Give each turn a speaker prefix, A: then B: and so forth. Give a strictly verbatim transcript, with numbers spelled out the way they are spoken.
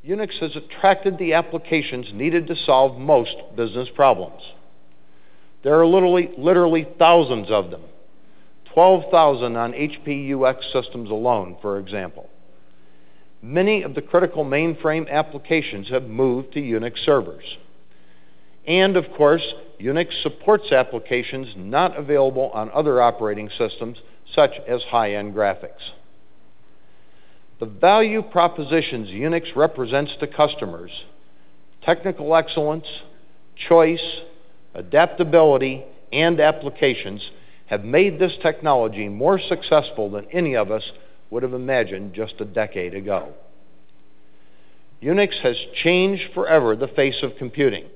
A: Unix has attracted the applications needed to solve most business problems. There are literally, literally thousands of them, twelve thousand on H P U X systems alone, for example. Many of the critical mainframe applications have moved to Unix servers. And, of course, Unix supports applications not available on other operating systems, such as high-end graphics. The value propositions Unix represents to customers, technical excellence, choice, adaptability, and applications have made this technology more successful than any of us would have imagined just a decade ago. Unix has changed forever the face of computing.